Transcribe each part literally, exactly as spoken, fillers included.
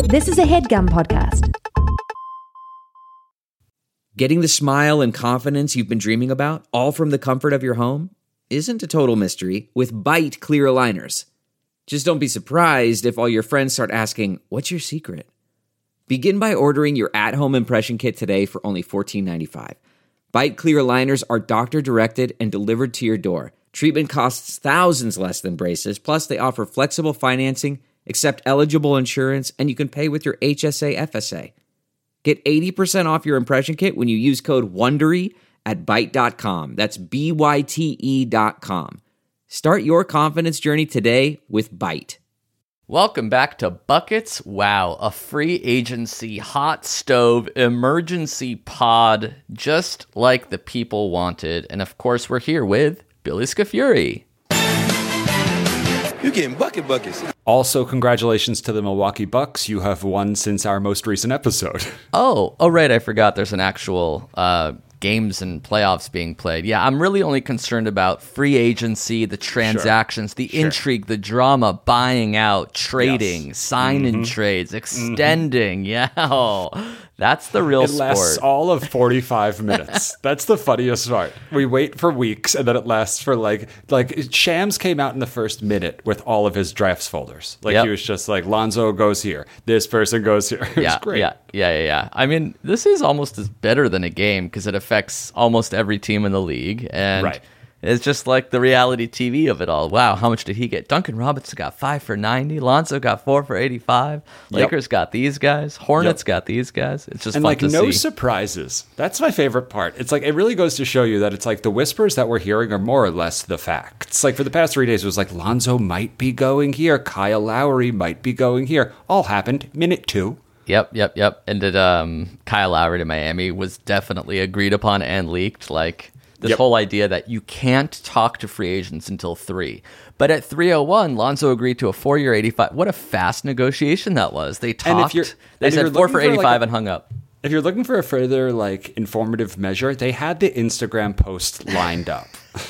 This is a HeadGum podcast. Getting the smile and confidence you've been dreaming about, all from the comfort of your home, isn't a total mystery with Byte clear aligners. Just don't be surprised if all your friends start asking, "What's your secret?" Begin by ordering your at-home impression kit today for only fourteen ninety-five. Byte clear aligners are doctor-directed and delivered to your door. Treatment costs thousands less than braces, plus they offer flexible financing, accept eligible insurance, and you can pay with your H S A F S A. Get eighty percent off your impression kit when you use code WONDERY at byte dot com. That's B Y T E dot com. Start your confidence journey today with Byte. Welcome back to Buckets. Wow, a free agency, hot stove, emergency pod, just like the people wanted. And of course, we're here with Billy Scafuri. You're getting bucket buckets. Also, congratulations to the Milwaukee Bucks. You have won since our most recent episode. Oh, oh right, I forgot there's an actual uh, games and playoffs being played. Yeah, I'm really only concerned about free agency, the transactions, sure. the sure. intrigue, the drama, buying out, trading, yes. sign-in mm-hmm. trades, extending. Mm-hmm. Yeah, that's the real it sport. It lasts all of forty-five minutes. That's the funniest part. We wait for weeks, and then it lasts for like, like Shams came out in the first minute with all of his drafts folders. Like yep. he was just like, Lonzo goes here, this person goes here. It yeah, was great. Yeah, yeah, yeah, yeah. I mean, this is almost as better than a game because it affects almost every team in the league, and right. it's just like the reality T V of it all. Wow, how much did he get? Duncan Robinson got five for ninety. Lonzo got four for eighty-five. Lakers yep. got these guys. Hornets yep. got these guys. It's just and fun like to no see. surprises. That's my favorite part. It's like it really goes to show you that it's like the whispers that we're hearing are more or less the facts. Like for the past three days, it was like Lonzo might be going here, Kyle Lowry might be going here. All happened minute two. Yep, yep, yep. And did um, Kyle Lowry to Miami was definitely agreed upon and leaked. Like this yep. whole idea that you can't talk to free agents until three. But at three oh one, Lonzo agreed to a four-year eighty-five. What a fast negotiation that was. They talked. And if you're, they and said four for eighty-five for like a, and hung up. If you're looking for a further like informative measure, they had the Instagram post lined up.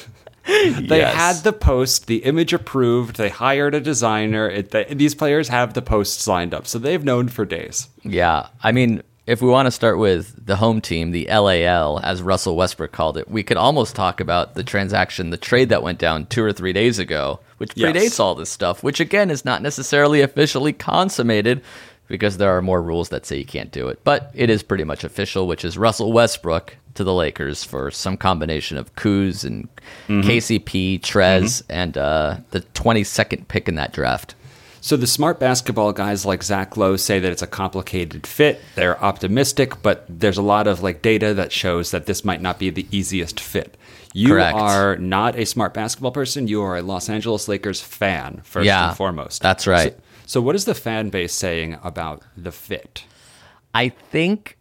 They yes. had the post, the image approved. They hired a designer. It, they, these players have the posts lined up, so they've known for days. Yeah, I mean, if we want to start with the home team, the L A L, as Russell Westbrook called it, we could almost talk about the transaction, the trade that went down two or three days ago, which predates yes. all this stuff, which again is not necessarily officially consummated because there are more rules that say you can't do it. But it is pretty much official, which is Russell Westbrook to the Lakers for some combination of Kuz and mm-hmm. K C P, Trez, mm-hmm. and uh, the twenty-second pick in that draft. So the smart basketball guys like Zach Lowe say that it's a complicated fit. They're optimistic, but there's a lot of like data that shows that this might not be the easiest fit. You Correct. are not a smart basketball person. You are a Los Angeles Lakers fan, first yeah, and foremost. That's right. So, so what is the fan base saying about the fit? I think...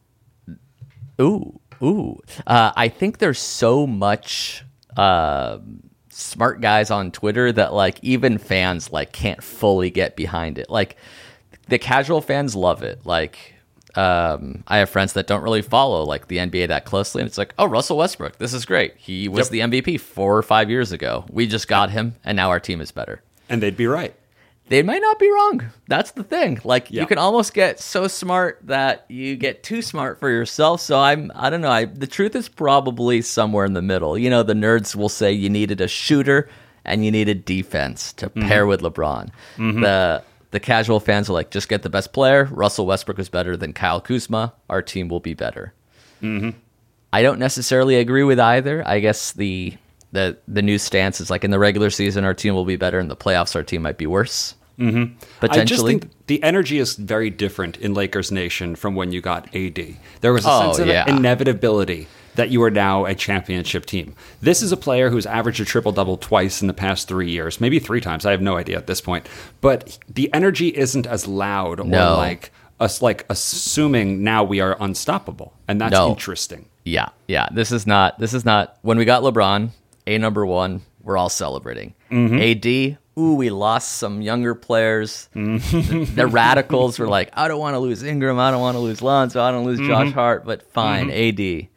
Ooh, ooh. Uh, I think there's so much... Uh, smart guys on Twitter that like even fans like can't fully get behind it. Like the casual fans love it. Like um, I have friends that don't really follow like the N B A that closely, and it's like, oh, Russell Westbrook, this is great. He was yep. the M V P four or five years ago. We just got him, and now our team is better. And they'd be right. They might not be wrong. That's the thing. Like yeah. you can almost get so smart that you get too smart for yourself. So I'm, I don't know. I, the truth is probably somewhere in the middle. You know, the nerds will say you needed a shooter and you needed defense to mm-hmm. pair with LeBron. Mm-hmm. The the casual fans are like, just get the best player. Russell Westbrook is better than Kyle Kuzma. Our team will be better. Mm-hmm. I don't necessarily agree with either. I guess the the the new stance is like in the regular season our team will be better, in the playoffs our team might be worse. Mm-hmm. Potentially. I just think the energy is very different in Lakers Nation from when you got A D. There was a oh, sense of yeah. inevitability that you are now a championship team. This is a player who's averaged a triple-double twice in the past three years, maybe three times. I have no idea at this point. But the energy isn't as loud or no. like us like assuming now we are unstoppable, and that's no. interesting. Yeah, yeah. This is not. This is not. When we got LeBron, a number one, we're all celebrating. Mm-hmm. A D. Ooh, we lost some younger players. Mm-hmm. The, the radicals were like, I don't want to lose Ingram. I don't want to lose Lonzo. I don't lose mm-hmm. Josh Hart, but fine, mm-hmm. A D.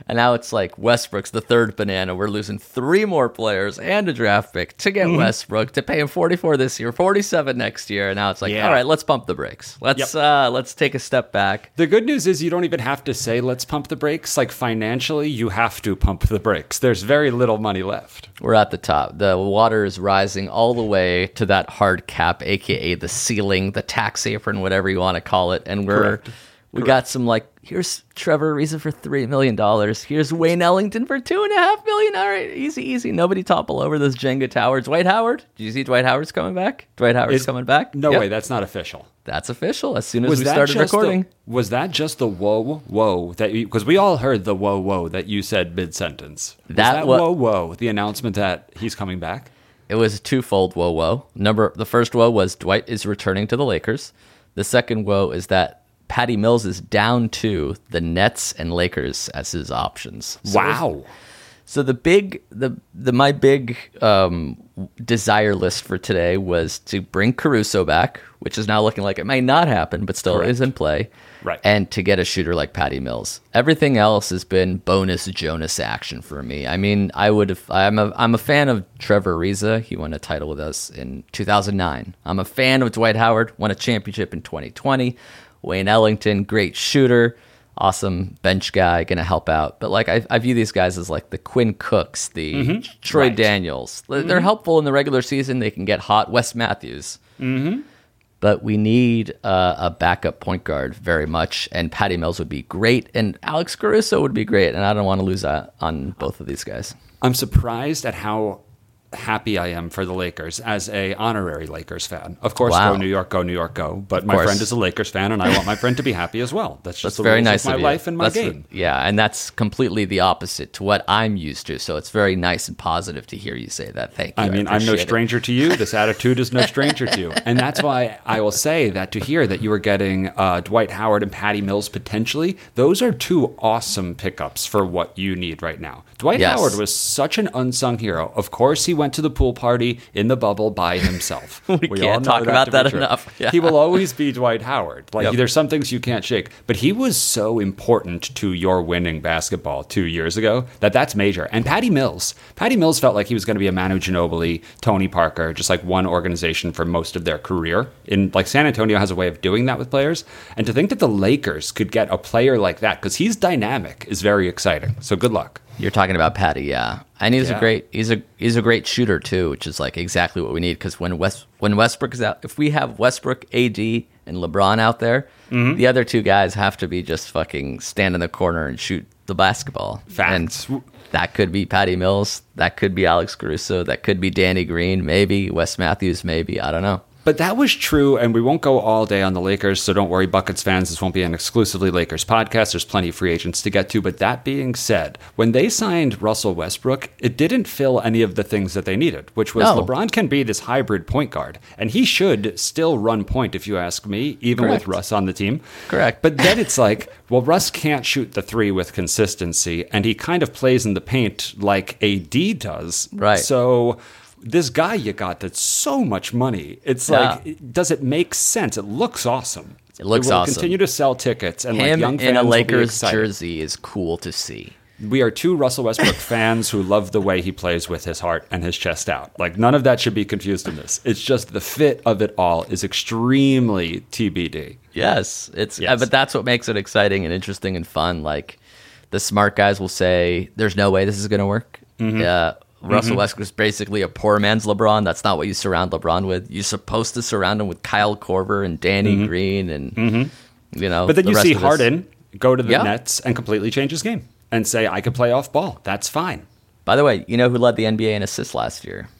And now it's like Westbrook's the third banana. We're losing three more players and a draft pick to get mm-hmm. Westbrook, to pay him forty-four this year, forty-seven next year. And now it's like, yeah. all right, let's pump the brakes. Let's yep. uh, let's take a step back. The good news is you don't even have to say let's pump the brakes. Like financially, you have to pump the brakes. There's very little money left. We're at the top. The water is rising all the way to that hard cap, a k a the ceiling, the tax apron, whatever you want to call it. And we're Correct. we Correct. got some like, here's Trevor Ariza for three million dollars. Here's Wayne Ellington for two and a half million dollars. All right, easy, easy. Nobody topple over those Jenga towers. Dwight Howard? Did you see Dwight Howard's coming back? Dwight Howard's is, coming back? No yep. way, that's not official. That's official. As soon as was we started recording. The, was that just the whoa, whoa? that Because we all heard the whoa, whoa that you said mid-sentence. Was that, that whoa, whoa, the announcement that he's coming back? It was a twofold whoa, whoa. Number, the first whoa was Dwight is returning to the Lakers. The second whoa is that Patty Mills is down to the Nets and Lakers as his options. So wow. So the big, the the my big um, desire list for today was to bring Caruso back, which is now looking like it might not happen, but still Correct. is in play. Right. And to get a shooter like Patty Mills. Everything else has been bonus Jonas action for me. I mean, I would have. I'm a I'm a fan of Trevor Ariza. He won a title with us in two thousand nine. I'm a fan of Dwight Howard. Won a championship in twenty twenty. Wayne Ellington, great shooter, awesome bench guy, going to help out. But like I, I view these guys as like the Quinn Cooks, the mm-hmm. Troy right. Daniels. They're mm-hmm. helpful in the regular season. They can get hot. Wes Matthews. Mm-hmm. But we need uh, a backup point guard very much, and Patty Mills would be great, and Alex Caruso would be great, and I don't want to lose that on both of these guys. I'm surprised at how happy I am for the Lakers as a honorary Lakers fan. Of course, wow. go New York, go New York, go. But my friend is a Lakers fan, and I want my friend to be happy as well. That's just that's the very rules nice of my of life and my that's game. The, yeah, and that's completely the opposite to what I'm used to. So it's very nice and positive to hear you say that. Thank you. I mean, I I'm no stranger it. to you. This attitude is no stranger to you. And that's why I will say that to hear that you were getting uh, Dwight Howard and Patty Mills potentially, those are two awesome pickups for what you need right now. Dwight yes. Howard was such an unsung hero. Of course, he went to the pool party in the bubble by himself. we, we can't talk that about that enough. Yeah. He will always be Dwight Howard. Like yep. there's some things you can't shake, but he was so important to your winning basketball two years ago that that's major. And Patty Mills, Patty Mills felt like he was going to be a Manu Ginobili, Tony Parker, just like one organization for most of their career. In like San Antonio has a way of doing that with players, and to think that the Lakers could get a player like that because he's dynamic is very exciting. So good luck. You're talking about Patty, yeah, and he's yeah. a great he's a he's a great shooter too, which is like exactly what we need. Because when West when Westbrook is out, if we have Westbrook, A D, and LeBron out there, mm-hmm. the other two guys have to be just fucking stand in the corner and shoot the basketball. Facts. And that could be Patty Mills, that could be Alex Caruso, that could be Danny Green, maybe Wes Matthews, maybe I don't know. But that was true, and we won't go all day on the Lakers, so don't worry, Buckets fans. This won't be an exclusively Lakers podcast. There's plenty of free agents to get to. But that being said, when they signed Russell Westbrook, it didn't fill any of the things that they needed, which was no. LeBron can be this hybrid point guard, and he should still run point, if you ask me, even Correct. with Russ on the team. Correct. But then it's like, well, Russ can't shoot the three with consistency, and he kind of plays in the paint like A D does. Right. So this guy you got that's so much money, it's yeah. like, does it make sense? It looks awesome. It looks it will awesome. Continue to sell tickets, and him like young fans in a will Lakers be excited. jersey is cool to see. We are two Russell Westbrook fans who love the way he plays with his heart and his chest out. Like, none of that should be confused in this. It's just the fit of it all is extremely T B D. Yes, it's yes. Uh, but that's what makes it exciting and interesting and fun. Like, the smart guys will say, "There's no way this is going to work." Mm-hmm. Uh, Russell mm-hmm. Westbrook is basically a poor man's LeBron. That's not what you surround LeBron with. You're supposed to surround him with Kyle Korver and Danny mm-hmm. Green and mm-hmm. you know. But then the you rest see of Harden his... go to the yeah. Nets and completely change his game and say, "I can play off ball. That's fine." By the way, you know who led the N B A in assists last year?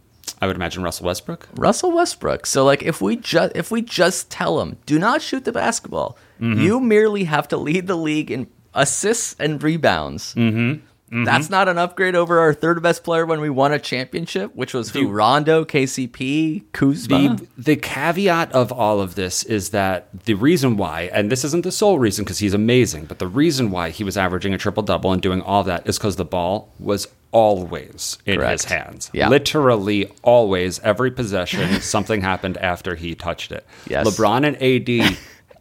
I would imagine Russell Westbrook. Russell Westbrook. So like, if we just if we just tell him, do not shoot the basketball, mm-hmm. you merely have to lead the league in assists and rebounds. Mm-hmm. Mm-hmm. That's not an upgrade over our third best player when we won a championship, which was who? Rondo, K C P, Kuzma. The, the caveat of all of this is that the reason why, and this isn't the sole reason because he's amazing, but the reason why he was averaging a triple-double and doing all that is because the ball was always in Correct. his hands. Yeah. Literally always, every possession, something happened after he touched it. Yes. LeBron and A D...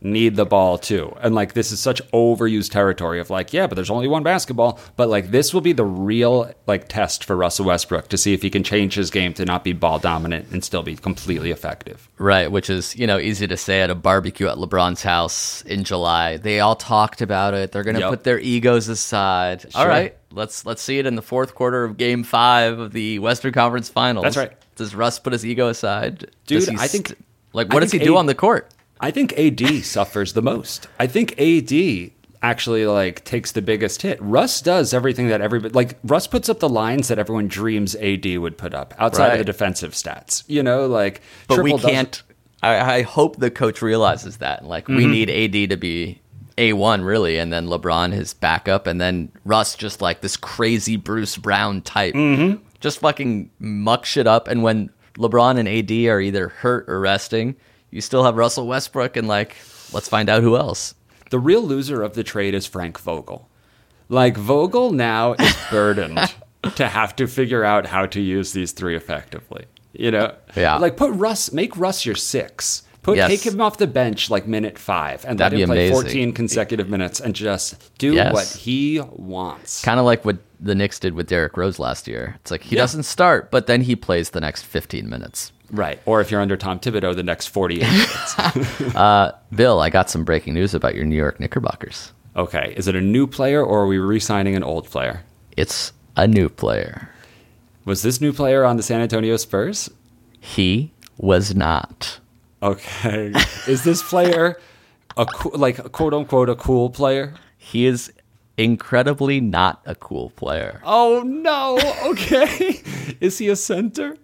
need the ball too. And like, this is such overused territory of like, yeah, but there's only one basketball. But like, this will be the real like test for Russell Westbrook to see if he can change his game to not be ball dominant and still be completely effective. Right, which is, you know, easy to say at a barbecue at LeBron's house in July. They all talked about it. They're going to Yep. put their egos aside. Sure. All right, let's let's see it in the fourth quarter of Game Five of the Western Conference Finals. That's right. Does Russ put his ego aside? Dude, Does he I think- st- like I what does he think do A- on the court? I think A D suffers the most. I think A D actually like takes the biggest hit. Russ does everything that everybody like. Russ puts up the lines that everyone dreams A D would put up outside Right. of the defensive stats. You know, like But we triple can't. I, I hope the coach realizes that. Like Mm-hmm. we need A D to be A one really, and then LeBron his backup, and then Russ just like this crazy Bruce Brown type, Mm-hmm. just fucking muck shit up. And when LeBron and A D are either hurt or resting, you still have Russell Westbrook, and like let's find out who else. The real loser of the trade is Frank Vogel. Like Vogel now is burdened to have to figure out how to use these three effectively. You know, Yeah. Like put Russ, make Russ your six. Put Yes. take him off the bench like minute five and That'd let him be play amazing. fourteen consecutive minutes and just do Yes. what he wants. Kind of like what the Knicks did with Derrick Rose last year. It's like he Yeah. doesn't start, but then he plays the next fifteen minutes. Right. Or if you're under Tom Thibodeau, the next forty-eight minutes. Bill, I got some breaking news about your New York Knickerbockers. Okay. Is it a new player or are we re-signing an old player? It's a new player. Was this new player on the San Antonio Spurs? He was not. Okay. Is this player a co- like a quote unquote a cool player? He is incredibly not a cool player. Oh no. Okay. Is he a center?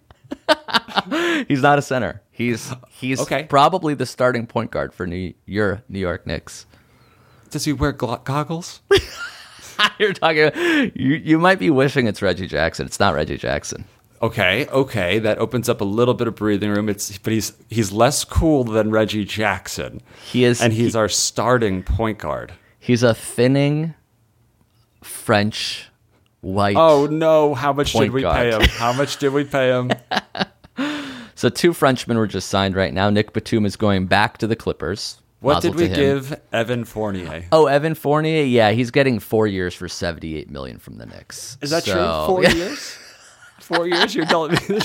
He's not a center. He's he's Okay. probably the starting point guard for New your New York Knicks. Does he wear glo- goggles? You're talking. You you might be wishing it's Reggie Jackson. It's not Reggie Jackson. Okay, okay, that opens up a little bit of breathing room. It's but he's he's less cool than Reggie Jackson. He is, and he's he- our starting point guard. He's a thinning French white. Oh no! How much Point did we guard. pay him? How much did we pay him? So two Frenchmen were just signed right now. Nick Batum is going back to the Clippers. What Mazel did we to him. give Evan Fournier? Oh, Evan Fournier. Yeah, he's getting four years for seventy-eight million from the Knicks. Is that So- true? Four years? Four years? You're telling me the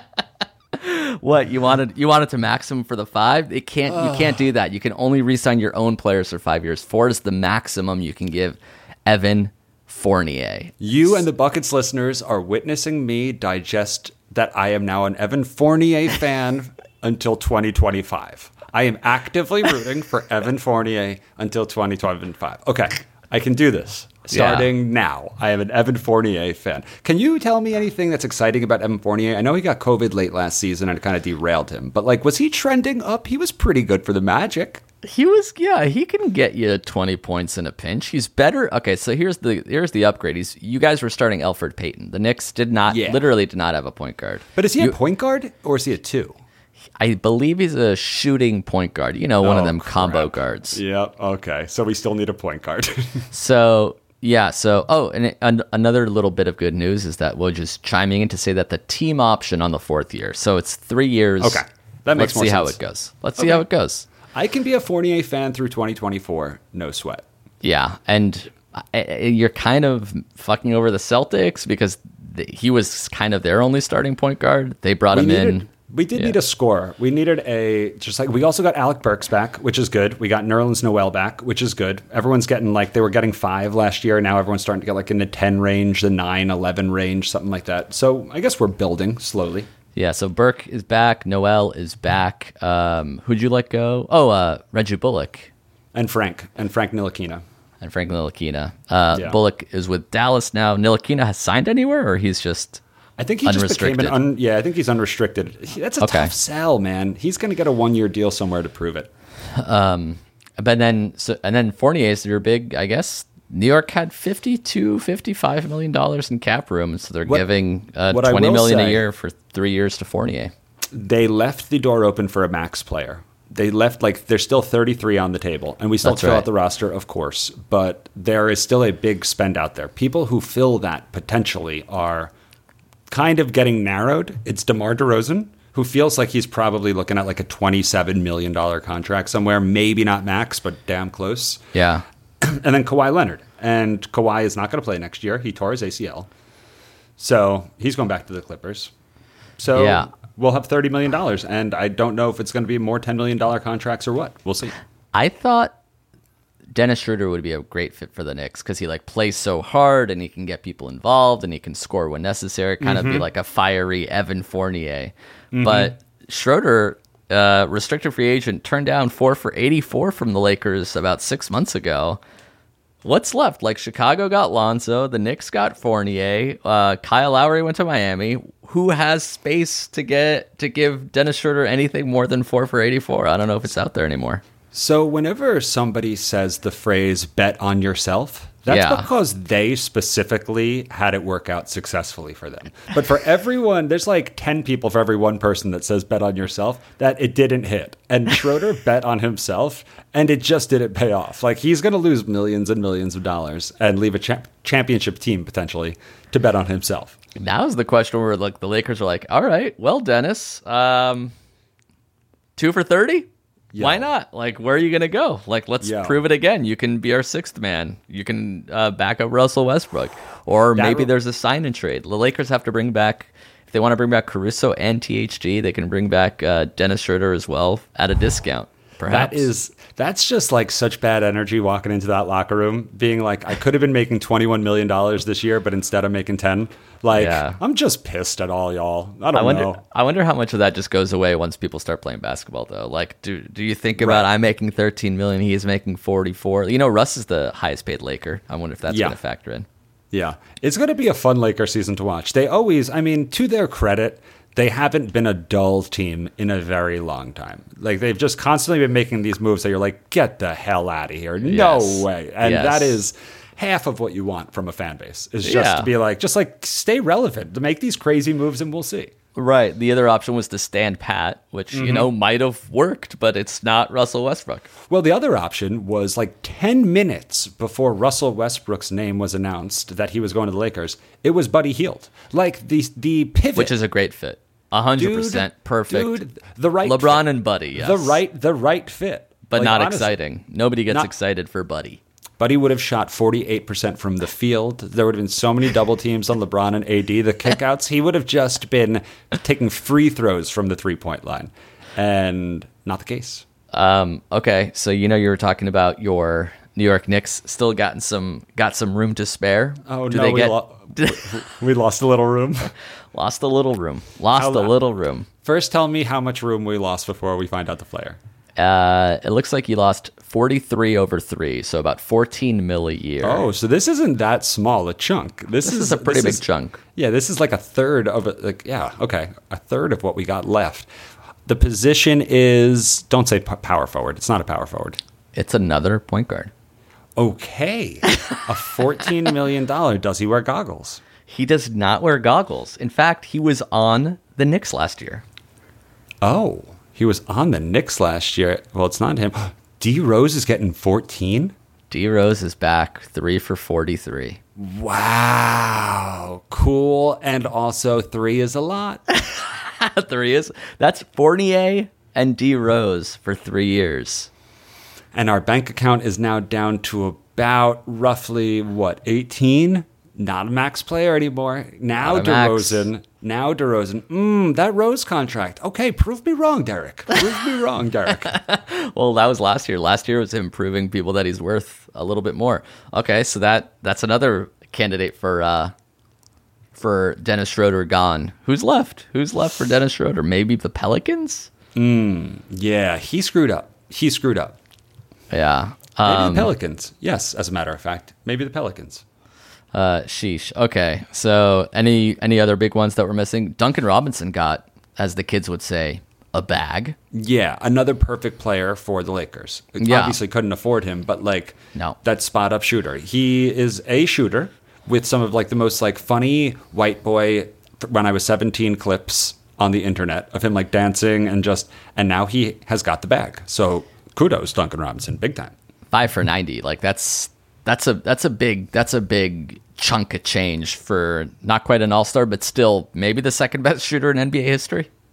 truth? What you wanted? You wanted to max him for the five? It can't. You can't do that. You can only re-sign your own players for five years. Four is the maximum you can give Evan Fournier. You and the Buckets listeners are witnessing me digest that I am now an Evan Fournier fan until twenty twenty-five. I am actively rooting for Evan Fournier until twenty twenty-five. Okay, I can do this. Starting Yeah. now, I am an Evan Fournier fan. Can you tell me anything that's exciting about Evan Fournier? I know he got COVID late last season and it kind of derailed him, but like, was he trending up? He was pretty good for the Magic. He was, yeah. He can get you twenty points in a pinch. He's better. Okay, so here's the here's the upgrade. He's you guys were starting Elfrid Payton. The Knicks did not, Yeah. literally did not have a point guard. But is he You- a point guard or is he a two? I believe he's a shooting point guard. You know, one of Oh, them combo crap. guards. Yep. Okay. So we still need a point guard. So yeah, so oh, and it, an, another little bit of good news is that we're just chiming in to say that the team option on the fourth year. So it's three years. Okay. That makes Let's more see how sense. it goes. Let's see Okay. how it goes. I can be a Fournier fan through twenty twenty-four. No sweat. Yeah, and I, I- you're kind of fucking over the Celtics because th- he was kind of their only starting point guard. They brought We him needed, in. we did Yeah. need a scorer. We needed a just like we also got Alec Burks back, which is good. We got Nerlens Noel back, which is good. Everyone's getting like they were getting five last year. Now everyone's starting to get like in the ten range, the nine, eleven range, something like that. So I guess we're building slowly. Yeah, so Burke is back. Noel is back. Um, who'd you let go? Oh, uh, Reggie Bullock And Frank and Frank Ntilikina. and Frank Ntilikina. Uh, Yeah. Bullock is with Dallas now. Ntilikina has signed anywhere, or he's just I think he just became an Unrestricted. un, yeah. I think he's unrestricted. He- That's a Okay. tough sell, man. He's going to get a one year deal somewhere to prove it. But then, so, and then Fournier's your big, I guess. New York had fifty-two, fifty-five million dollars in cap room, so they're What- giving uh, what I twenty will million a say- year for three years to Fournier. They left the door open for a max player. They left like there's still thirty-three on the table, and we still That's fill right. out the roster, of course. But there is still a big spend out there. People who fill that potentially are kind of getting narrowed. It's DeMar DeRozan, who feels like he's probably looking at like a twenty-seven million dollars contract somewhere, maybe not max, but damn close. Yeah. And then Kawhi Leonard. And Kawhi is not going to play next year. He tore his A C L. So he's going back to the Clippers. So yeah. we'll have thirty million dollars. And I don't know if it's going to be more ten million dollars contracts or what. We'll see. I thought Dennis Schroeder would be a great fit for the Knicks because he like plays so hard and he can get people involved and he can score when necessary, kind mm-hmm. of be like a fiery Evan Fournier. Mm-hmm. But Schroeder, uh, restricted free agent, turned down four for eighty-four from the Lakers about six months ago. What's left? Like Chicago got Lonzo, the Knicks got Fournier, uh, Kyle Lowry went to Miami. Who has space to get to give Dennis Schroeder anything more than four for eighty-four? I don't know if it's out there anymore. So whenever somebody says the phrase bet on yourself, that's yeah. because they specifically had it work out successfully for them. But for everyone, there's like ten people for every one person that says bet on yourself that it didn't hit. And Schroeder bet on himself and it just didn't pay off. Like he's going to lose millions and millions of dollars and leave a cha- championship team potentially to bet on himself. Now is the question where like the Lakers are like, all right, well, Dennis, um, two for thirty? Yeah. Why not? Like, where are you going to go? Like, let's yeah. prove it again. You can be our sixth man. You can uh, back up Russell Westbrook. Or that maybe w- there's a sign and trade. The Lakers have to bring back, if they want to bring back Caruso and T H G, they can bring back uh, Dennis Schroeder as well at a discount. Perhaps. That is, that's just like such bad energy walking into that locker room, being like, I could have been making twenty-one million dollars this year, but instead I'm making ten. Like, yeah. I'm just pissed at all y'all. I don't I wonder, know. I wonder how much of that just goes away once people start playing basketball, though. Like, do do you think about right. I'm making thirteen million dollars, he's making forty-four? You know, Russ is the highest paid Laker. I wonder if that's yeah. going to factor in. Yeah. It's going to be a fun Laker season to watch. They always, I mean, to their credit, they haven't been a dull team in a very long time. Like, they've just constantly been making these moves that you're like, get the hell out of here. No yes. way. And yes. that is half of what you want from a fan base, is just yeah. to be like, just like stay relevant, to make these crazy moves and we'll see. Right. The other option was to stand pat, which, mm-hmm. you know, might have worked, but it's not Russell Westbrook. Well, the other option was like ten minutes before Russell Westbrook's name was announced that he was going to the Lakers, it was Buddy Hield. Like the the pivot. Which is a great fit. one hundred percent dude, perfect. Dude, the right LeBron fit. and Buddy, yes. The right the right fit. But like, not honestly, exciting. Nobody gets not, excited for Buddy. Buddy would have shot forty-eight percent from the field. There would have been so many double teams on LeBron and A D. The kickouts, he would have just been taking free throws from the three-point line. And not the case. Um, okay, so you know you were talking about your New York Knicks still gotten some got some room to spare. Oh, Do no, they we, get, lo- we lost a little room. Lost a little room. Lost how, a little room. First, tell me how much room we lost before we find out the player. Uh, it looks like you lost forty-three over three, so about fourteen mil a year. Oh, so this isn't that small a chunk. This, this is, is a pretty big is, chunk. Yeah, this is like a third of it. Like, yeah, okay, a third of what we got left. The position is, don't say power forward. It's not a power forward. It's another point guard. Okay, a fourteen million dollars. Does he wear goggles? He does not wear goggles. In fact, he was on the Knicks last year. Oh. He was on the Knicks last year. Well, it's not him. D Rose is getting fourteen? D Rose is back, three for forty-three. Wow. Cool. And also, three is a lot. Three is. That's Fournier and D Rose for three years. And our bank account is now down to about roughly, what, eighteen? Not a max player anymore. Now DeRozan. Max. Now DeRozan. Mmm, that Rose contract. Okay, prove me wrong, Derek. Prove me wrong, Derek. Well, that was last year. Last year was him proving people that he's worth a little bit more. Okay, so that that's another candidate for uh, for Dennis Schroeder gone. Who's left? Who's left for Dennis Schroeder? Maybe the Pelicans? Mm, yeah, he screwed up. He screwed up. Yeah. Um, Maybe the Pelicans. Yes, as a matter of fact. Maybe the Pelicans. Uh, sheesh. Okay, so any any other big ones that we're missing? Duncan Robinson got, as the kids would say, a bag. Yeah, another perfect player for the Lakers. Yeah. Obviously couldn't afford him, but like no. that spot up shooter. He is a shooter with some of like the most like funny white boy when I was seventeen clips on the internet of him like dancing and just and now he has got the bag. So kudos, Duncan Robinson, big time. Five for ninety. Like that's That's a that's a big that's a big chunk of change for not quite an all-star, but still maybe the second best shooter in N B A history.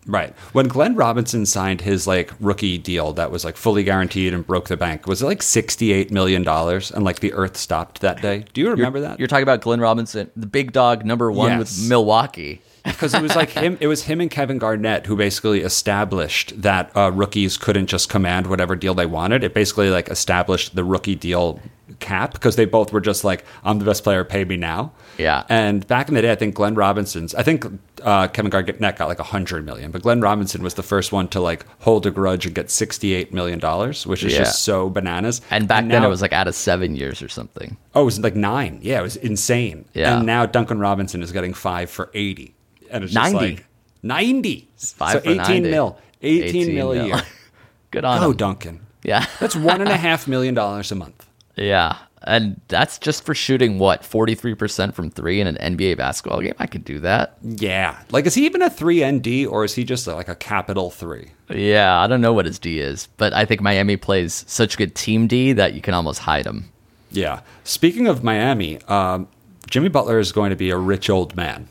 Right. When Glenn Robinson signed his like rookie deal that was like fully guaranteed and broke the bank, was it like sixty-eight million dollars and like the earth stopped that day? Do you remember you're, that? You're talking about Glenn Robinson, the big dog number one Yes. with Milwaukee. Because it was like him, it was him and Kevin Garnett who basically established that uh, rookies couldn't just command whatever deal they wanted. It basically like established the rookie deal cap because they both were just like, I'm the best player, pay me now. Yeah. And back in the day, I think Glenn Robinson's, I think uh, Kevin Garnett got like one hundred million, but Glenn Robinson was the first one to like hold a grudge and get sixty-eight million dollars, which is Yeah. just so bananas. And back and then now- it was like out of seven years or something. Oh, it was like nine. Yeah, it was insane. Yeah. And now Duncan Robinson is getting five for eighty. And it's just ninety. like ninety. Five so for eighteen ninety. mil. eighteen, eighteen mil a mil. year. Good on Go, him. Duncan. Yeah. That's one and a half million dollars a month. Yeah. And that's just for shooting, what, forty-three percent from three in an N B A basketball game? I could do that. Yeah. Like, is he even a three N D or is he just like a capital three? Yeah, I don't know what his D is, but I think Miami plays such good team D that you can almost hide him. Yeah. Speaking of Miami, um, Jimmy Butler is going to be a rich old man.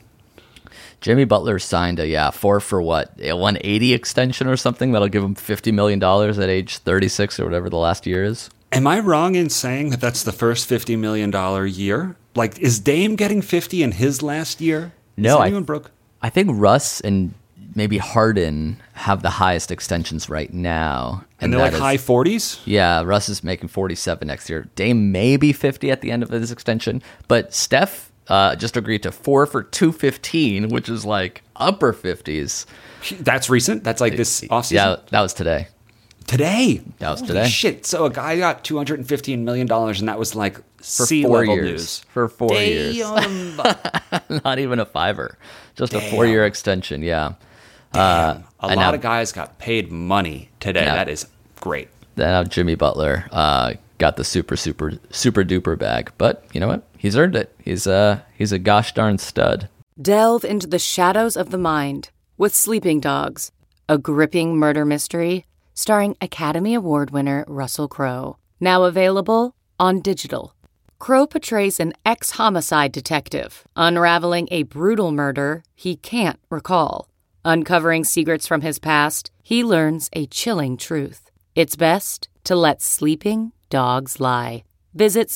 Jimmy Butler signed a, yeah, four for what, a one eighty extension or something that'll give him fifty million dollars at age thirty-six or whatever the last year is. Am I wrong in saying that that's the first fifty million dollars year? Like, is Dame getting fifty in his last year? No, is I- anyone broke? I think Russ and maybe Harden have the highest extensions right now. And they're that like is- high forties? Yeah, Russ is making forty-seven next year. Dame may be fifty at the end of his extension, but Steph uh, just agreed to four for two fifteen, which is like upper fifties. That's recent? That's like this offseason? Yeah, that was today. Today? That was Holy today. Shit. So a guy got two hundred fifteen million dollars and that was like For sea four level years. news. For four years. Damn. Not even a fiver. Just a Damn. four-year extension, yeah. Damn. a and lot now- of guys got paid money today. Yeah. That is great. Now Jimmy Butler uh, got the super, super, super duper bag. But you know what? He's earned it. He's, uh, he's a gosh darn stud. Delve into the shadows of the mind with Sleeping Dogs, a gripping murder mystery starring Academy Award winner Russell Crowe. Now available on digital. Crowe portrays an ex-homicide detective unraveling a brutal murder he can't recall. Uncovering secrets from his past, he learns a chilling truth. It's best to let sleeping dogs lie. Visit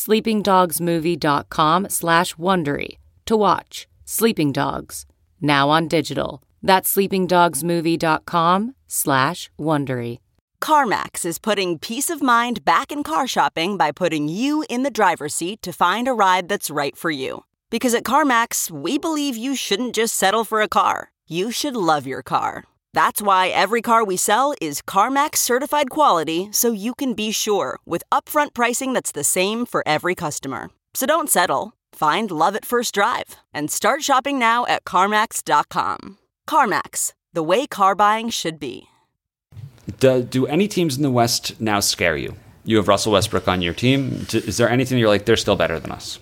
sleepingdogsmovie.com slash Wondery to watch Sleeping Dogs, now on digital. That's sleepingdogsmovie.com slash Wondery. CarMax is putting peace of mind back in car shopping by putting you in the driver's seat to find a ride that's right for you. Because at CarMax, we believe you shouldn't just settle for a car. You should love your car. That's why every car we sell is CarMax certified quality, so you can be sure with upfront pricing that's the same for every customer. So don't settle. Find love at first drive and start shopping now at CarMax dot com. CarMax, the way car buying should be. Do, do any teams in the West now scare you? You have Russell Westbrook on your team. D- Is there anything you're like, they're still better than us?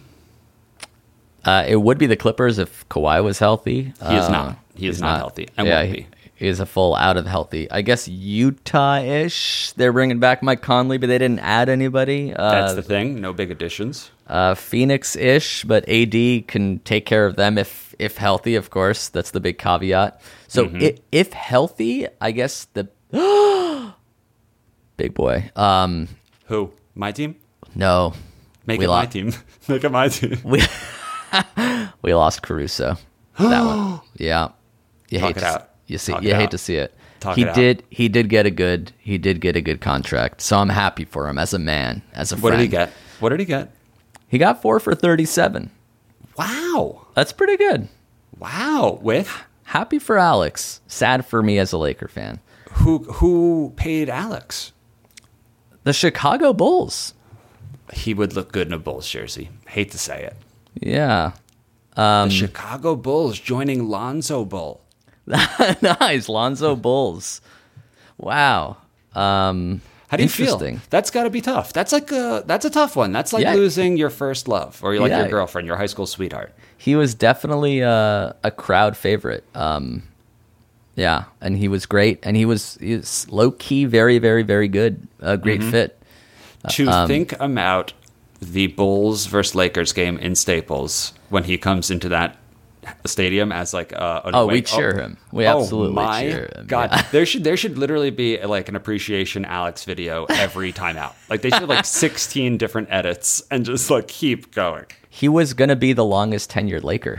Uh, it would be the Clippers if Kawhi was healthy. He is Uh, not. He is he's not healthy and yeah, won't he, be. he is a full out of healthy. I guess Utah-ish. They're bringing back Mike Conley, but they didn't add anybody. Uh, That's the thing. No big additions. uh, Phoenix-ish, but A D can take care of them if if healthy, of course. That's the big caveat. So Mm-hmm. i if healthy, I guess the big boy. Um, Who? My team? no, Make We it lo- my team. Make it my team. we we lost Caruso. That one, yeah. You Talk hate it to, s- out. You see, Talk you it hate out. to see it. Talk he it out. did. He did get a good. He did get a good contract. So I'm happy for him as a man, as a friend. What did he get? What did he get? He got four for thirty-seven. Wow. That's pretty good. Wow. With Happy for Alex. Sad for me as a Laker fan. who? Who paid Alex? The Chicago Bulls. He would look good in a Bulls jersey. Hate to say it. Yeah. the Chicago Bulls joining Lonzo Ball. Nice. Lonzo Bulls. Wow. Um, How do you feel? interesting. That's got to be tough. That's like a that's a tough one. That's like Yeah. losing your first love or like Yeah. your girlfriend, your high school sweetheart. He was definitely a, a crowd favorite. Um, yeah, and he was great, and he was, he was low key, very, very, very good. A great Mm-hmm. fit. To Um, think about the Bulls versus Lakers game in Staples when he comes into that stadium as like uh, an Oh, away- we cheer oh. him. We Oh absolutely my cheer him. God, Yeah. there should there should literally be like an appreciation Alex video every time out. Like they should have like sixteen different edits and just like keep going. He was going to be the longest tenured Laker.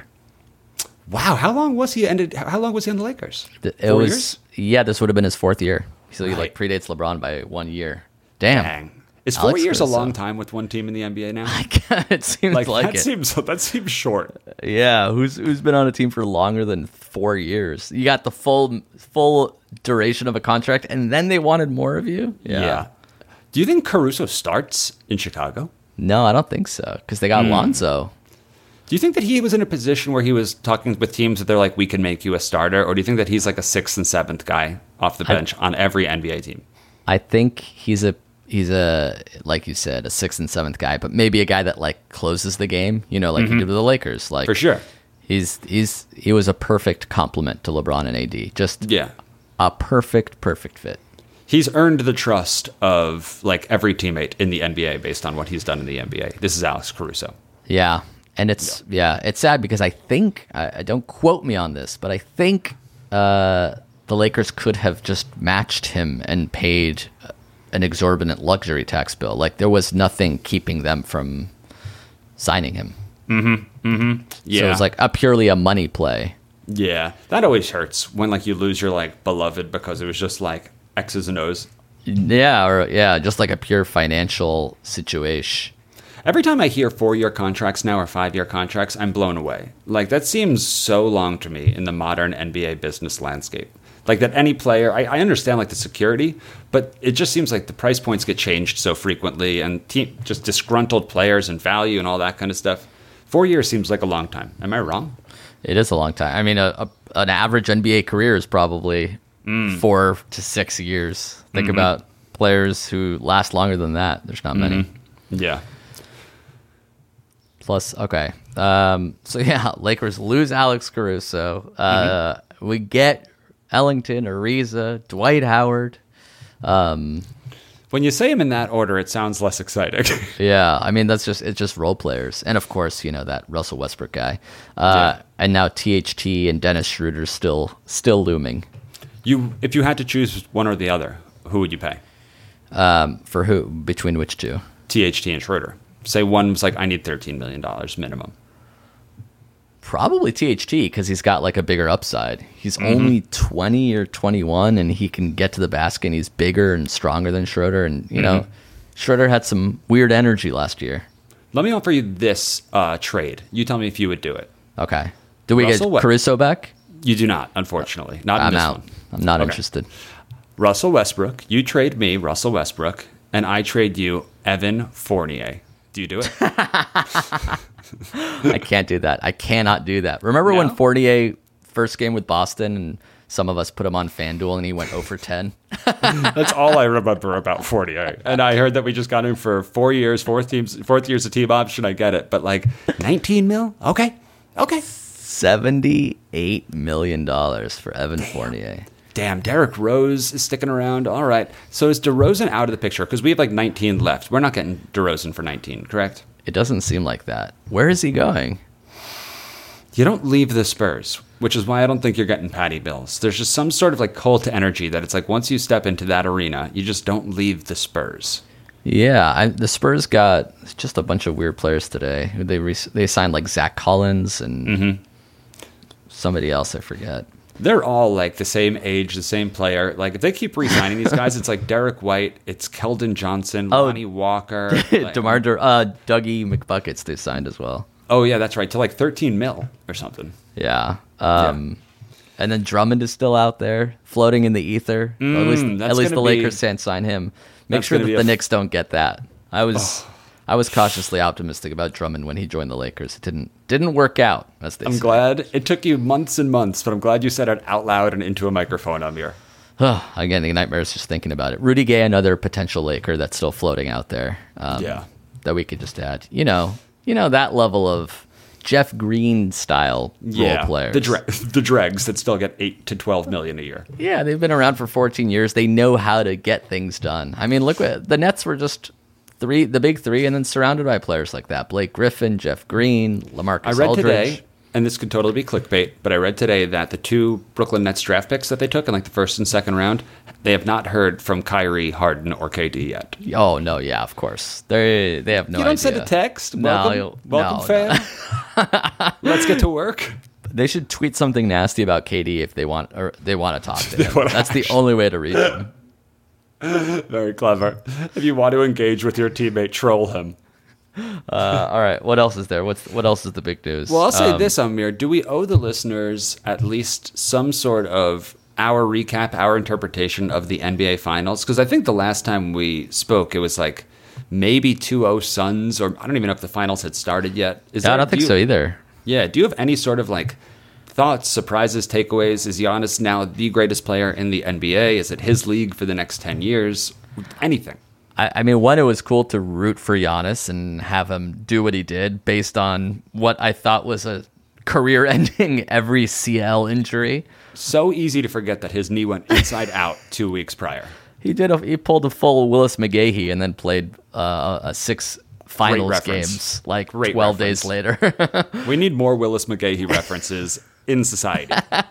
Wow, how long was he ended? How long was he on the Lakers? It Four was years? yeah. This would have been his fourth year. So he Right. like predates LeBron by one year. Damn. Dang. Is four Alex years a Caruso. long time with one team in the N B A now? It seems Like, like, that it. seems that seems short. Yeah, who's who's been on a team for longer than four years? You got the full full duration of a contract, and then they wanted more of you. Yeah. Do you think Caruso starts in Chicago? No, I don't think so because they got Hmm. Lonzo. Do you think that he was in a position where he was talking with teams that they're like, we can make you a starter? Or do you think that he's like a sixth and seventh guy off the bench on every N B A team? I think he's a he's a like you said a sixth and seventh guy, but maybe a guy that like closes the game. You know, like he did with the Lakers. Like For sure. He's he's he was a perfect complement to LeBron and A D. Just Yeah. a perfect perfect fit. He's earned the trust of like every teammate in the N B A based on what he's done in the N B A. This is Alex Caruso. Yeah, and it's yeah, it's sad because I think I, I don't quote me on this, but I think uh, the Lakers could have just matched him and paid an exorbitant luxury tax bill. Like there was nothing keeping them from signing him. Mm-hmm. Mm-hmm. Yeah. So it was like a purely a money play. Yeah. That always hurts when like you lose your like beloved because it was just like X's and O's. Yeah, or yeah, just like a pure financial situation. Every time I hear four-year contracts now or five-year contracts, I'm blown away. Like, that seems so long to me in the modern N B A business landscape. Like, that any player, I, I understand, like, the security, but it just seems like the price points get changed so frequently and team, just disgruntled players and value and all that kind of stuff. Four years seems like a long time. Am I wrong? It is a long time. I mean, a, a, an average N B A career is probably mm. four to six years. Think mm-hmm. about players who last longer than that. There's not many. Mm-hmm. Yeah. Plus, okay. Um, so, yeah, Lakers lose Alex Caruso. Uh, mm-hmm. We get Ellington, Ariza, Dwight Howard. Um, when you say them in that order, it sounds less exciting. Yeah, I mean, that's just it's just role players. And, of course, you know, that Russell Westbrook guy. Uh, yeah. And now T H T and Dennis Schroeder still still looming. You, If you had to choose one or the other, who would you pay? Um, for who? Between which two? T H T and Schroeder. Say one was like, I need thirteen million dollars minimum. Probably T H T because he's got like a bigger upside. He's mm-hmm. only twenty or twenty-one and he can get to the basket and he's bigger and stronger than Schroeder. And, you mm-hmm. know, Schroeder had some weird energy last year. Let me offer you this uh, trade. You tell me if you would do it. Okay. Do we Russell get we- Caruso back? You do not, unfortunately. Not in I'm this out. one. I'm not okay. interested. Russell Westbrook. You trade me, Russell Westbrook, and I trade you Evan Fournier. Do you do it? I can't do that. I cannot do that. Remember no? when Fournier first game with Boston and some of us put him on FanDuel and he went zero for ten? That's all I remember about Fournier. And I heard that we just got him for four years, fourth teams, fourth year's a team option. I get it. But like nineteen mil? Okay. Okay. seventy-eight million dollars for Evan Damn. Fournier. Damn, Derrick Rose is sticking around. All right. So is DeRozan out of the picture? Because we have like nineteen left. We're not getting DeRozan for nineteen, correct? It doesn't seem like that. Where is he going? You don't leave the Spurs, which is why I don't think you're getting Patty Mills. There's just some sort of like cult to energy that it's like once you step into that arena, you just don't leave the Spurs. Yeah, I, the Spurs got just a bunch of weird players today. They re- they signed like Zach Collins and mm-hmm. somebody else, I forget. They're all like the same age, the same player. Like if they keep re-signing these guys, it's like Derek White, it's Keldon Johnson, oh, Lonnie Walker, like, DeMar, De- uh, Dougie McBuckets they signed as well. Oh yeah, that's right, to like thirteen mil or something. Yeah, um, yeah. And then Drummond is still out there, floating in the ether. Mm, at least, at least the be, Lakers can't sign him. Make sure that the f- Knicks don't get that. I was. Oh. I was cautiously optimistic about Drummond when he joined the Lakers. It didn't didn't work out, as they I'm say. glad. It took you months and months, but I'm glad you said it out loud and into a microphone, Amir. I'm getting nightmares just thinking about it. Rudy Gay, another potential Laker that's still floating out there. Um, yeah. That we could just add. You know, you know that level of Jeff Green style yeah, role players. The, dre- the dregs that still get eight to twelve million a year. Yeah, they've been around for fourteen years. They know how to get things done. I mean, look at the Nets were just three, the big three, and then surrounded by players like that: Blake Griffin, Jeff Green, LaMarcus I read Aldridge. today, and this could totally be clickbait, but I read today that the two Brooklyn Nets draft picks that they took in like the first and second round, they have not heard from Kyrie, Harden, or K D yet. Oh no, yeah, of course. They they have no idea. You don't idea. Send a text. Welcome, no, welcome, no, fan. No. Let's get to work. They should tweet something nasty about K D if they want, or they want to talk to him. That's actually the only way to reach him. Very clever. If you want to engage with your teammate, troll him. Uh, all right. What else is there? What's what else is the big news? Well, I'll say um, this, Amir. Do we owe the listeners at least some sort of our recap, our interpretation of the N B A Finals? Because I think the last time we spoke, it was like maybe two oh Suns, or I don't even know if the finals had started yet. Is no, there, I don't think do you, so either. Yeah. Do you have any sort of like thoughts, surprises, takeaways? Is Giannis now the greatest player in the N B A? Is it his league for the next ten years? Anything. I, I mean, one, it was cool to root for Giannis and have him do what he did based on what I thought was a career-ending every C L injury. So easy to forget that his knee went inside out two weeks prior. He did. A, he pulled a full Willis McGahee and then played uh, a six finals games like Great twelve reference. days later. We need more Willis McGahee references in society.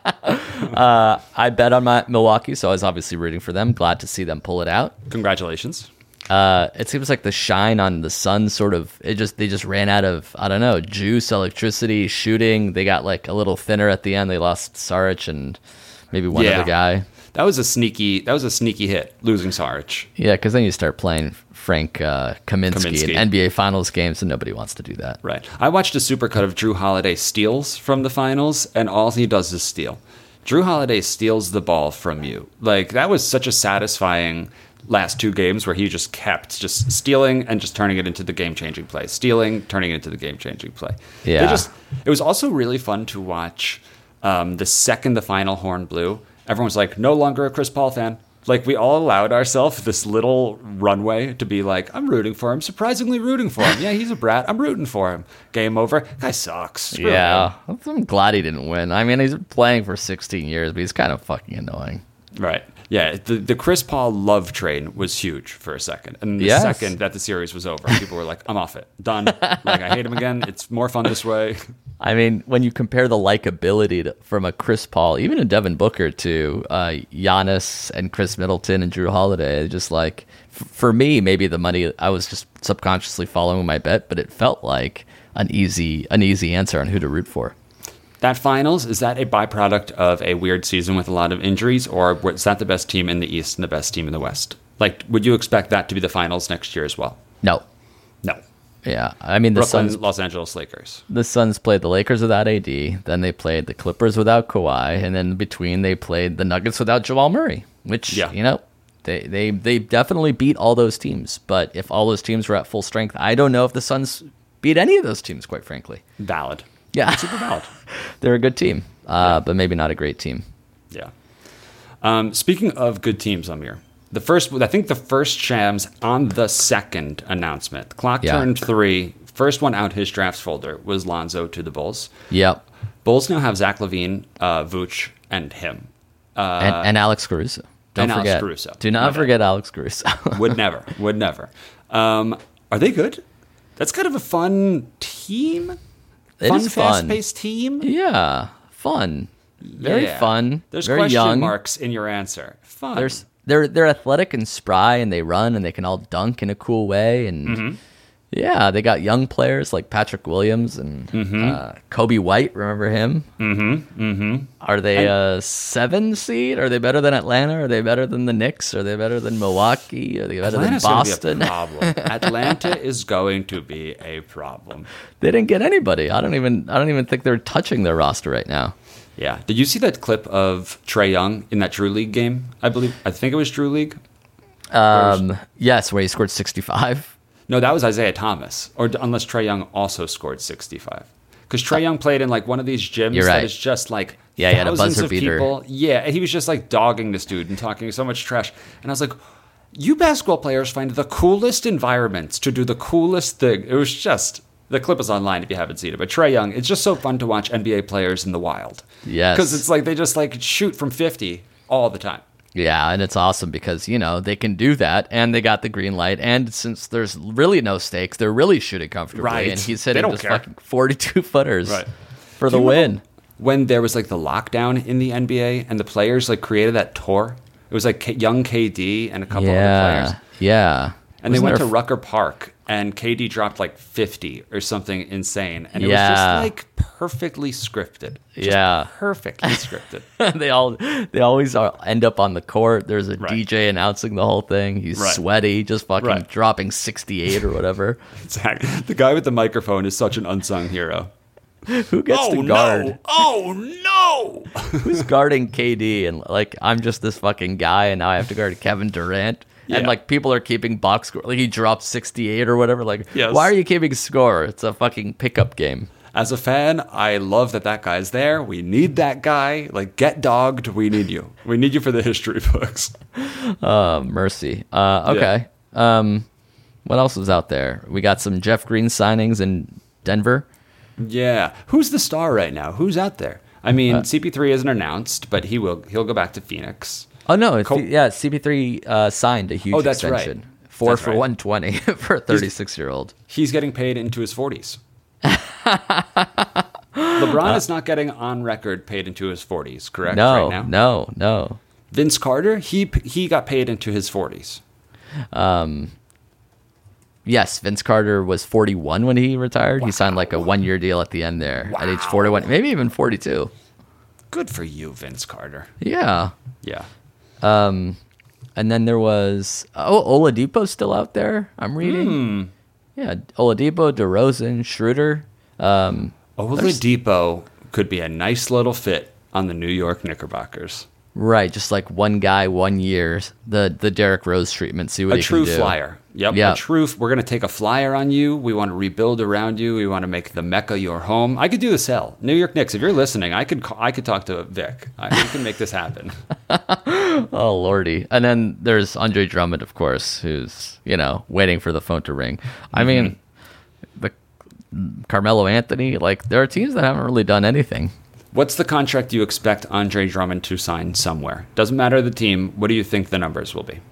uh, I bet on my Milwaukee, so I was obviously rooting for them. Glad to see them pull it out. Congratulations. Uh, it seems like the shine on the Suns sort of it just they just ran out of I don't know juice, electricity, shooting. They got like a little thinner at the end. They lost Saric and maybe one Yeah. other guy. That was a sneaky. That was a sneaky hit, losing Saric. Yeah, because then you start playing Frank uh, Kaminsky, Kaminsky. in N B A Finals games, and nobody wants to do that. Right. I watched a supercut of Drew Holiday steals from the finals, and all he does is steal. Drew Holiday steals the ball from you. Like, that was such a satisfying last two games where he just kept just stealing and just turning it into the game-changing play. Stealing, turning it into the game-changing play. Yeah. They just, it was also really fun to watch um, the second the final horn blew. Everyone was like, no longer a Chris Paul fan. Like, we all allowed ourselves this little runway to be like, I'm rooting for him, surprisingly rooting for him. Yeah, he's a brat. I'm rooting for him. Game over. Guy sucks. Screw Yeah, him. I'm glad he didn't win. I mean, he's been playing for sixteen years, but he's kind of fucking annoying. Right. Yeah, the, the Chris Paul love train was huge for a second. And the Yes. second that the series was over, people were like, I'm off it. Done. Like, I hate him again. It's more fun this way. I mean, when you compare the likability to, from a Chris Paul, even a Devin Booker, to uh, Giannis and Chris Middleton and Drew Holiday, just like, f- for me, maybe the money, I was just subconsciously following my bet, but it felt like an easy, an easy answer on who to root for. That finals, is that a byproduct of a weird season with a lot of injuries, or was that the best team in the East and the best team in the West? Like, would you expect that to be the finals next year as well? No. No. Yeah, I mean, the Brooklyn, Suns, Los Angeles Lakers. the Suns played the Lakers without A D, then they played the Clippers without Kawhi, and then in between they played the Nuggets without Jamal Murray, which, Yeah. you know, they, they, they definitely beat all those teams. But if all those teams were at full strength, I don't know if the Suns beat any of those teams, quite frankly. Valid. Yeah. Super valid. They're a good team, uh, but maybe not a great team. Yeah. Um, speaking of good teams, Amir, the first, I think the first Shams on the second announcement, the clock Yeah. turned three. First one out his drafts folder was Lonzo to the Bulls. Yep. Bulls now have Zach LaVine, uh, Vooch, and him. Uh, And, and Alex Caruso. Don't and Alex forget. Caruso. Do My not bad. forget Alex Caruso. Would never. Would never. Um, are they good? That's kind of a fun team. It fun, is fun. fast-paced team. Yeah, fun. Very Yeah. fun. There's very question young. marks in your answer. Fun. There's they're they're athletic and spry, and they run and they can all dunk in a cool way. And Mm-hmm. yeah, they got young players like Patrick Williams and uh, Kobe White. Remember him? Mm-hmm. Mm-hmm. Are they a seven seed? Are they better than Atlanta? Are they better than the Knicks? Are they better than Milwaukee? Are they better Atlanta's than gonna be a Boston? problem. Atlanta is going to be a problem. They didn't get anybody. I don't even I don't even think they're touching their roster right now. Yeah. Did you see that clip of Trae Young in that Drew League game? I believe. I think it was Drew League. Um, yes, where he scored sixty-five. No, that was Isaiah Thomas. Or d- unless Trae Young also scored sixty-five. Because Trae Young played in like one of these gyms You're that right. is just like Yeah, he had a thousands buzzer of beater. people. Yeah, and he was just like dogging this dude and talking so much trash. And I was like, you basketball players find the coolest environments to do the coolest thing. It was just, the clip is online if you haven't seen it. But Trae Young, it's just so fun to watch N B A players in the wild. Yes. Because it's like they just like shoot from fifty all the time. Yeah, and it's awesome because, you know, they can do that, and they got the green light, and since there's really no stakes, they're really shooting comfortably, Right. and he's They hitting don't just care. fucking forty-two footers. Right. for the win. When there was like the lockdown in the N B A and the players like created that tour, it was like K- young K D and a couple yeah, other players. Yeah. And Wasn't they went to f- Rucker Park, and K D dropped like fifty or something insane. And it yeah. was just like perfectly scripted. Just yeah. perfectly scripted. they all they always are, end up on the court. There's a Right. D J announcing the whole thing. He's Right. sweaty, just fucking Right. dropping sixty-eight or whatever. Exactly. The guy with the microphone is such an unsung hero. Who gets oh, to guard? No. Oh, no. Who's guarding K D? And like, I'm just this fucking guy, and now I have to guard Kevin Durant. Yeah. And like, people are keeping box score. Like, he dropped sixty-eight or whatever. Like, Yes. why are you keeping score? It's a fucking pickup game. As a fan, I love that that guy's there. We need that guy. Like, get dogged. We need you. We need you for the history books. Uh, mercy. Uh, okay. Um, what else was out there? We got some Jeff Green signings in Denver. Yeah. Who's the star right now? Who's out there? I mean, Uh, C P three isn't announced, but he will. He'll go back to Phoenix. Oh no! It's, Col- yeah, C P three uh, signed a huge Oh, that's right. extension. Four That's for right. one twenty for a thirty-six-year-old. He's getting paid into his forties. LeBron is not getting on record paid into his forties, correct? No, right now? no, no. Vince Carter, he he got paid into his forties. Yes, Vince Carter was forty-one when he retired. He signed like a one-year deal at the end there at age forty-one, maybe even forty-two. Good for you, Vince Carter. Yeah. Yeah. Um, and then there was oh Oladipo's still out there. I'm reading. Hmm. Yeah, Oladipo, DeRozan, Schroeder. Um, Oladipo could be a nice little fit on the New York Knickerbockers. right, just like one guy, one year. The the Derrick Rose treatment. See what A he true can do. flyer. Yep. Yeah. A true. We're going to take a flyer on you. We want to rebuild around you. We want to make the Mecca your home. I could do the sell. New York Knicks, if you're listening, I could ca- I could talk to Vic. I, we can make this happen. Oh lordy! And then there's Andre Drummond, of course, who's you know waiting for the phone to ring. I Mm-hmm. mean, the Carmelo Anthony. Like there are teams that haven't really done anything. What's the contract you expect Andre Drummond to sign somewhere? Doesn't matter the team. What do you think the numbers will be?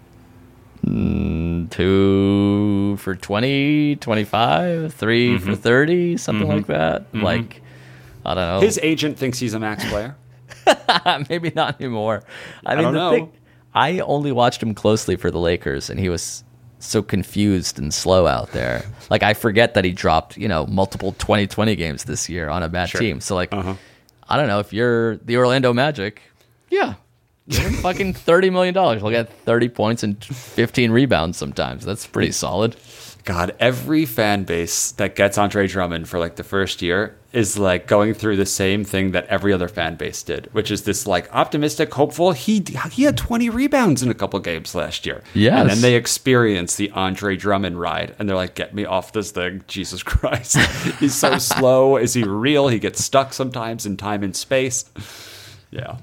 Two for twenty, twenty-five, three Mm-hmm. for thirty, something like that. Like I don't know. His agent thinks he's a max player. Maybe not anymore. I, mean, don't the know. thing, I only watched him closely for the Lakers, and he was so confused and slow out there. Like I forget that he dropped, you know, multiple twenty twenty games this year on a bad Sure. team. So like, Uh-huh. I don't know if you're the Orlando Magic. Yeah. Give him fucking thirty million dollars. He'll get thirty points and fifteen rebounds sometimes. That's pretty solid. God, every fan base that gets Andre Drummond for like the first year is like going through the same thing that every other fan base did, which is this like optimistic, hopeful. He he had twenty rebounds in a couple games last year. Yes. And then they experience the Andre Drummond ride and they're like, get me off this thing. Jesus Christ. He's so slow. Is he real? He gets stuck sometimes in time and space. Yeah.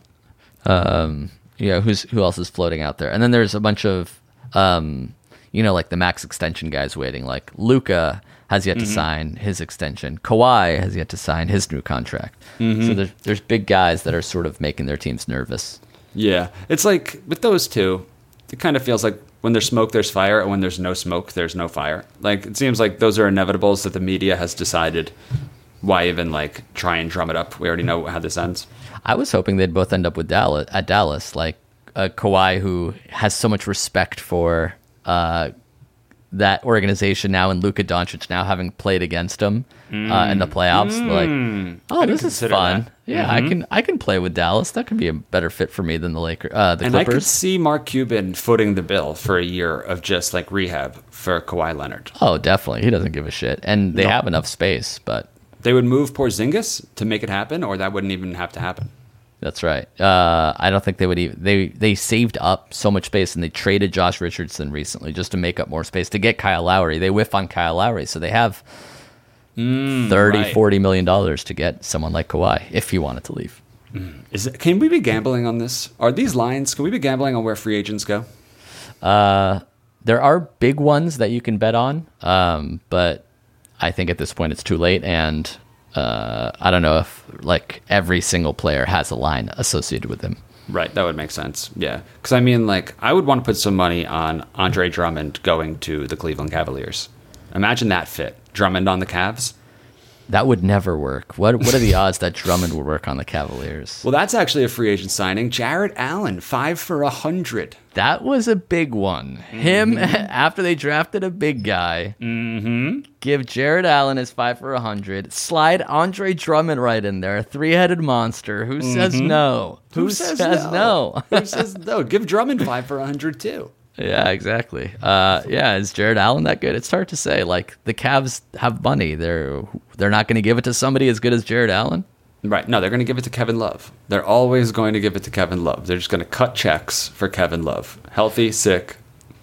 Um, yeah, who's who else is floating out there? And then there's a bunch of, um, you know, like the max extension guys waiting. Like Luka has yet to sign his extension. Kawhi has yet to sign his new contract. So there's there's big guys that are sort of making their teams nervous. Yeah. It's like with those two, it kind of feels like when there's smoke, there's fire, and when there's no smoke, there's no fire. Like it seems like those are inevitables that the media has decided. Why even like try and drum it up? We already know how this ends. I was hoping they'd both end up with Dallas at Dallas, like uh, Kawhi, who has so much respect for uh, that organization now, and Luka Doncic now having played against him uh, in the playoffs. Like, oh, this is consider fun. that. Yeah, I can I can play with Dallas. That could be a better fit for me than the Lakers, uh, the And I could Clippers. see Mark Cuban footing the bill for a year of just like rehab for Kawhi Leonard. Oh, definitely. He doesn't give a shit, and they No. have enough space, but. They would move Porzingis to make it happen, or that wouldn't even have to happen. That's right. Uh, I don't think they would even. They they saved up so much space, and they traded Josh Richardson recently just to make up more space to get Kyle Lowry. They whiff on Kyle Lowry, so they have Mm, thirty, right. forty million dollars to get someone like Kawhi if he wanted to leave. Is it, can we be gambling on this? Are these lines? Can we be gambling on where free agents go? Uh, there are big ones that you can bet on, um, but I think at this point it's too late, and uh, I don't know if like every single player has a line associated with him. Right, that would make sense. Yeah, because I mean, like, I would want to put some money on Andre Drummond going to the Cleveland Cavaliers. Imagine that fit. Drummond on the Cavs. That would never work. What What are the odds that Drummond would work on the Cavaliers? Well, that's actually a free agent signing. Jarrett Allen, five for a hundred. That was a big one. Mm-hmm. Him, after they drafted a big guy, mm-hmm. give Jarrett Allen his five for a hundred, slide Andre Drummond right in there, a three-headed monster. Who mm-hmm. says no? Who, Who says, says no? no? Who says no? Give Drummond five for a hundred too. Yeah, exactly. Uh, yeah, is Jarrett Allen that good? It's hard to say. Like, the Cavs have money. They're they're not going to give it to somebody as good as Jarrett Allen. Right. No, they're going to give it to Kevin Love. They're always going to give it to Kevin Love. They're just going to cut checks for Kevin Love. Healthy, sick.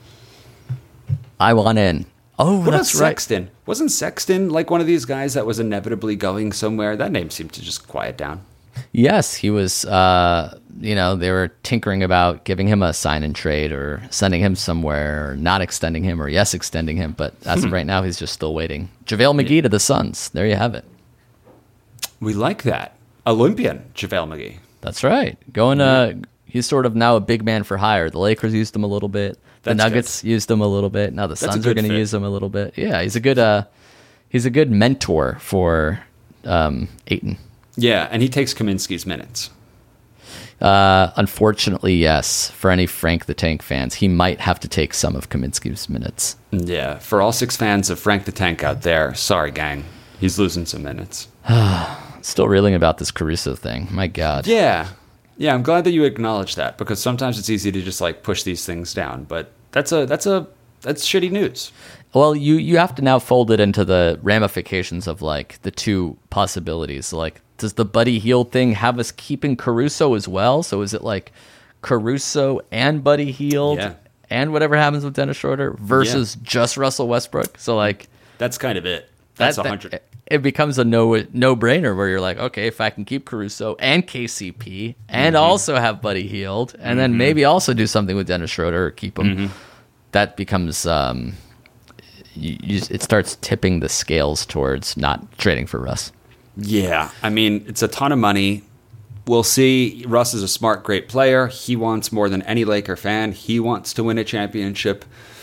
I want in. Oh, what that's about right. Sexton? Wasn't Sexton like one of these guys that was inevitably going somewhere? That name seemed to just quiet down. Yes, he was, uh, you know, they were tinkering about giving him a sign and trade or sending him somewhere or not extending him or yes, extending him. But as of right now, he's just still waiting. JaVale McGee to the Suns. There you have it. We like that. Olympian JaVale McGee. That's right. Going, uh, he's sort of now a big man for hire. The Lakers used him a little bit. The That's Nuggets good. used him a little bit. Now the That's a Suns are good going to fit. use him a little bit. Yeah, he's a good, uh, he's a good mentor for um, Ayton. Yeah, and he takes Kaminsky's minutes. Uh, unfortunately, yes. For any Frank the Tank fans, he might have to take some of Kaminsky's minutes. Yeah, for all six fans of Frank the Tank out there, sorry, gang. He's losing some minutes. Still reeling about this Caruso thing. My God. Yeah. Yeah, I'm glad that you acknowledge that because sometimes it's easy to just like push these things down, but that's a that's a that's shitty news. Well, you you have to now fold it into the ramifications of like the two possibilities. Like, does the Buddy Hield thing have us keeping Caruso as well? So is it like Caruso and Buddy Hield Yeah. and whatever happens with Dennis Schroeder versus Yeah. just Russell Westbrook? So like That's kind of it. That's that- a hundred. that- It becomes a no no brainer where you're like, okay, if I can keep Caruso and K C P and Mm-hmm. also have Buddy Hield and mm-hmm. then maybe also do something with Dennis Schroeder or keep him, Mm-hmm. that becomes um, you, you, it starts tipping the scales towards not trading for Russ. Yeah, I mean, it's a ton of money. We'll see. Russ is a smart, great player. He wants more than any Laker fan. He wants to win a championship.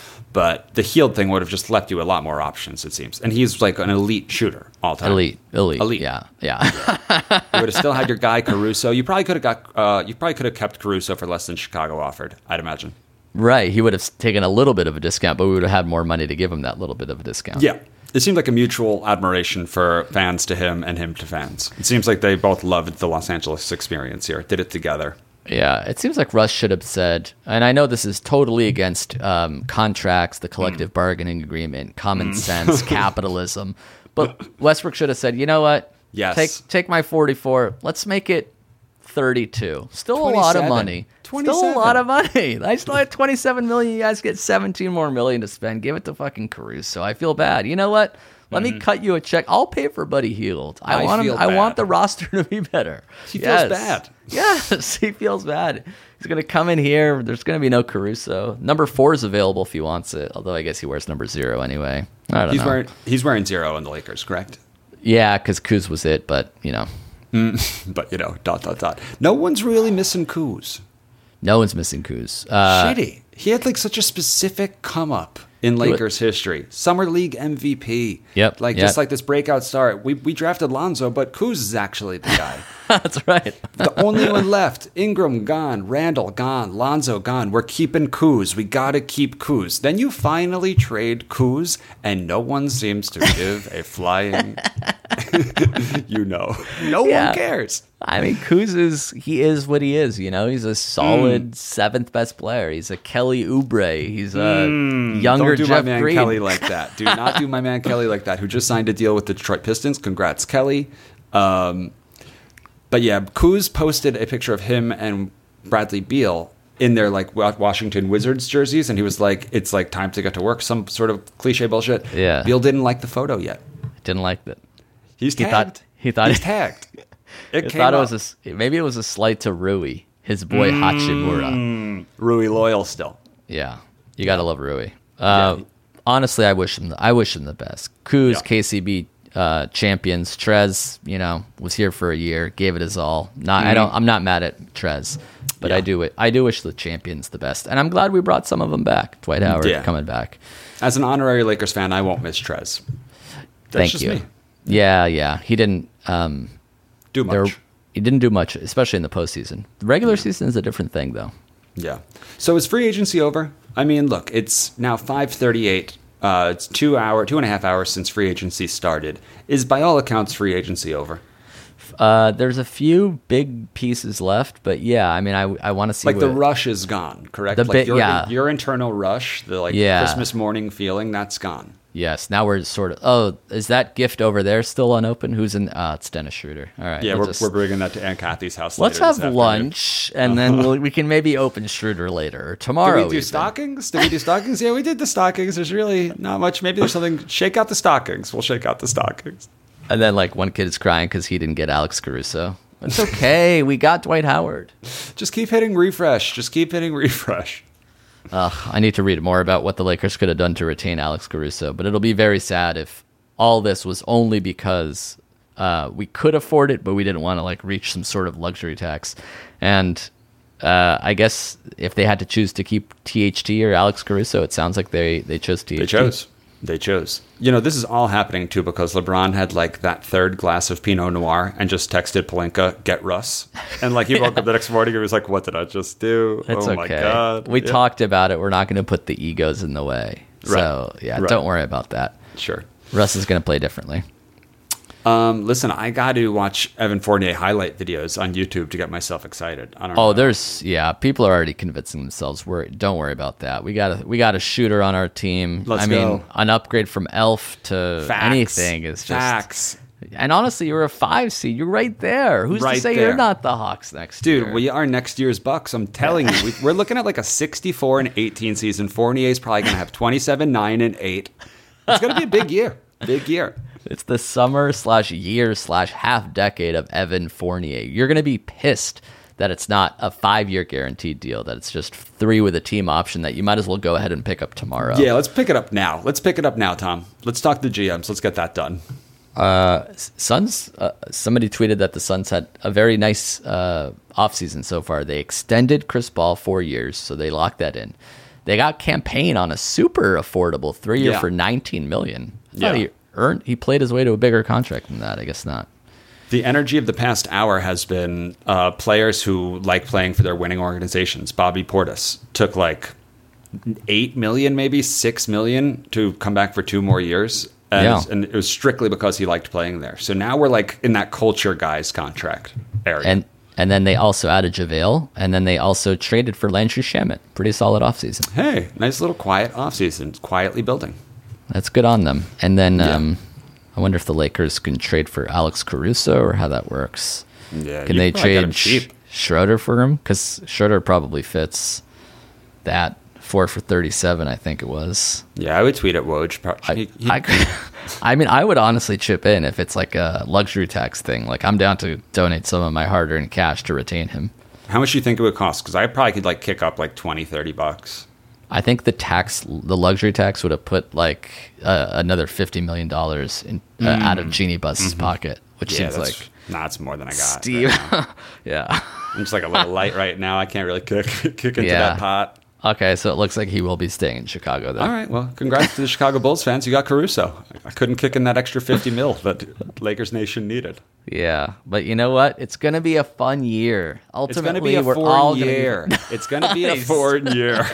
But the Hield thing would have just left you a lot more options, it seems. And he's like an elite shooter all time. Elite, elite, Elite. yeah, yeah. You would have still had your guy Caruso. You probably could have got. Uh, you probably could have kept Caruso for less than Chicago offered, I'd imagine. Right, he would have taken a little bit of a discount, but we would have had more money to give him that little bit of a discount. Yeah. It seemed like a mutual admiration for fans to him and him to fans. It seems like they both loved the Los Angeles experience here, did it together. Yeah, it seems like Russ should have said, and I know this is totally against um, contracts, the collective mm. bargaining agreement, common mm. sense, capitalism, but Westbrook should have said, you know what? Yes. Take take my forty-four. Let's make it thirty-two. Still a lot of money. Still a lot of money. I still have twenty-seven million. You guys get seventeen more million to spend. Give it to fucking Caruso. I feel bad. You know what? Let mm-hmm. me cut you a check. I'll pay for Buddy Hield. I, I want him. feel I bad. want the roster to be better. He yes. feels bad. Yes, he feels bad. He's going to come in here. There's going to be no Caruso. Number four is available if he wants it, although I guess he wears number zero anyway. I don't he's know. Wearing, he's wearing zero in the Lakers, correct? Yeah, because Kuz was it, but, you know. Mm, but, you know, dot, dot, dot. No one's really missing Kuz. No one's missing Kuz. Uh, Shitty. He had, like, such a specific come-up in Lakers history. Summer League M V P. Yep. Like, yep. just like this breakout star. We, we drafted Lonzo, but Kuz is actually the guy. That's right. The only one left. Ingram gone. Randall gone. Lonzo gone. We're keeping Kuz. We got to keep Kuz. Then you finally trade Kuz, and no one seems to give a flying... you know. No Yeah. one cares. I mean, Kuz is, he is what he is, you know? He's a solid mm. seventh best player. He's a Kelly Oubre. He's a mm. younger Don't do Jeff my man Green. Kelly like that. Do not do my man Kelly like that, who just signed a deal with the Detroit Pistons. Congrats, Kelly. Um, but yeah, Kuz posted a picture of him and Bradley Beal in their like Washington Wizards jerseys, and he was like, it's like time to get to work, some sort of cliche bullshit. Yeah. Beal didn't like the photo yet. Didn't like it. He's He tagged. thought he thought He's it, tagged. It he came thought it up. was a, maybe it was a slight to Rui, his boy Mm. Hachimura. Rui loyal still. Yeah, you gotta love Rui. Uh, Yeah. Honestly, I wish him. The, I wish him the best. Kuz, Yeah. K C B uh, champions. Trez, you know, was here for a year, gave it his all. Not, I don't. I'm not mad at Trez, but Yeah. I do. I do wish the champions the best, and I'm glad we brought some of them back. Dwight Howard Yeah. coming back. As an honorary Lakers fan, I won't miss Trez. That's Thank just you. me. Yeah, yeah. He didn't um, do much. He didn't do much, especially in the postseason. The regular yeah. season is a different thing, though. Yeah. So is free agency over? I mean, look, it's now five thirty-eight. Uh, it's two hour, two and a half hours since free agency started. Is by all accounts free agency over? Uh, there's a few big pieces left, but yeah, I mean, I, I want to see like what, the rush is gone, correct? The like bit, your, yeah. your internal rush, the like yeah. Christmas morning feeling, that's gone. Yes, now we're sort of, oh, is that gift over there still unopened? Who's in, ah, oh, it's Dennis Schroeder. All right. Yeah, we'll we're, just, we're bringing that to Aunt Kathy's house Let's later have lunch, and then we'll, we can maybe open Schroeder later, or tomorrow. Did we do even. stockings? Did we do stockings? Yeah, we did the stockings. There's really not much. Maybe there's something, shake out the stockings. We'll shake out the stockings. And then like one kid is crying because he didn't get Alex Caruso. It's okay. We got Dwight Howard. Just keep hitting refresh. Just keep hitting refresh. Uh, I need to read more about what the Lakers could have done to retain Alex Caruso, but it'll be very sad if all this was only because uh, we could afford it, but we didn't want to like reach some sort of luxury tax. And uh, I guess if they had to choose to keep T H T or Alex Caruso, it sounds like they, they chose T H T. They chose. They chose. You know, this is all happening, too, because LeBron had, like, that third glass of Pinot Noir and just texted Pelinka, get Russ. And, like, he woke up the next morning and was like, what did I just do? It's oh, okay. my God. We yeah. talked about it. We're not going to put the egos in the way. Right. So, yeah, right. don't worry about that. Sure. Russ is going to play differently. Um, listen, I got to watch Evan Fournier highlight videos on YouTube to get myself excited. I don't know. Oh, there's yeah, people are already convincing themselves. We're don't worry about that. We got a we got a shooter on our team. Let's I mean, go. an upgrade from Elf to Facts. anything is just Facts. And honestly, you're a five seed. You're right there. Who's right to say there. you're not the Hawks next Dude, year? we are next year's Bucks. I'm telling you. We, we're looking at like a sixty-four and eighteen season. Fournier's probably going to have twenty-seven, nine, and eight. It's going to be a big year. Big year. It's the summer slash year slash half decade of Evan Fournier. You're going to be pissed that it's not a five-year guaranteed deal, that it's just three with a team option that you might as well go ahead and pick up tomorrow. Yeah, let's pick it up now. Let's pick it up now, Tom. Let's talk to the G Ms. Let's get that done. Uh, Suns, uh, somebody tweeted that the Suns had a very nice uh, offseason so far. They extended Chris Paul four years, so they locked that in. They got Campaign on a super affordable three-year yeah. for nineteen million dollars. Yeah. He earned, he played his way to a bigger contract than that. I guess not. The energy of the past hour has been uh, players who like playing for their winning organizations. Bobby Portis took like eight million, maybe six million to come back for two more years. And, Yeah. and it was strictly because he liked playing there. So now we're like in that culture guys contract area. And and then they also added JaVale, and then they also traded for Landry Shamet. Pretty solid offseason. Hey, nice little quiet offseason, quietly building. That's good on them. And then Yeah. um, I wonder if the Lakers can trade for Alex Caruso or how that works. Yeah, Can you they probably get him trade Sch- cheap. Schroeder for him? Because Schroeder probably fits that four for thirty-seven, I think it was. Yeah, I would tweet at Woj. Pro- I, he- he- I, could- I mean, I would honestly chip in if it's like a luxury tax thing. Like, I'm down to donate some of my hard-earned cash to retain him. How much do you think it would cost? Because I probably could like kick up like twenty, thirty bucks. I think the tax, the luxury tax, would have put like uh, another fifty million dollars in, uh, out of Jeannie Buss's pocket, which Mm. Mm-hmm. Yeah, seems that's, like nah, that's more than I got. Steve. right now. Yeah. I'm just like a little light right now. I can't really kick kick into Yeah. that pot. Okay, so it looks like he will be staying in Chicago then. All right, well, congrats to the Chicago Bulls fans. You got Caruso. I couldn't kick in that extra fifty mil that Lakers Nation needed. Yeah, but you know what? It's going to be a fun year. It's Ultimately, going to be a we're foreign all year. Gonna It's going to be a Nice. foreign year.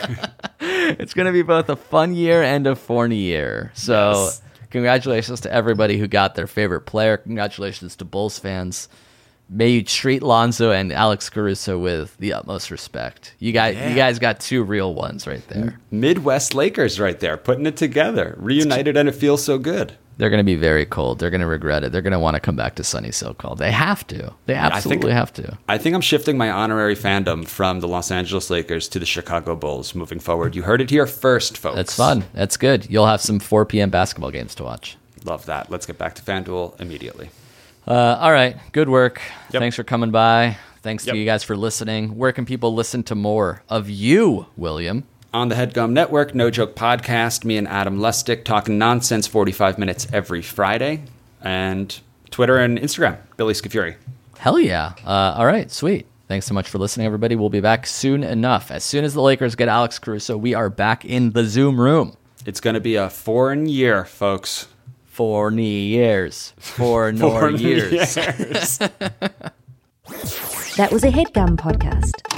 it's going to be both a fun year and a foreign year. So, Yes. congratulations to everybody who got their favorite player. Congratulations to Bulls fans. May you treat Lonzo and Alex Caruso with the utmost respect. You guys, Yeah. you guys got two real ones right there. Midwest Lakers right there, putting it together. Reunited, and it feels so good. They're going to be very cold. They're going to regret it. They're going to want to come back to sunny SoCal. They have to. They absolutely have to. I think I'm shifting my honorary fandom from the Los Angeles Lakers to the Chicago Bulls moving forward. You heard it here first, folks. That's fun. That's good. You'll have some four p.m. basketball games to watch. Love that. Let's get back to FanDuel immediately. Uh, all right. Good work. Yep. Thanks for coming by. Thanks Yep. to you guys for listening. Where can people listen to more of you, William? On the HeadGum Network, No Joke Podcast, me and Adam Lustig talking nonsense forty-five minutes every Friday. And Twitter and Instagram, Billy Scafuri. Hell yeah. Uh, all right. Sweet. Thanks so much for listening, everybody. We'll be back soon enough. As soon as the Lakers get Alex Caruso, we are back in the Zoom room. It's going to be a foreign year, folks. Four years. Four more years. That was a HeadGum podcast.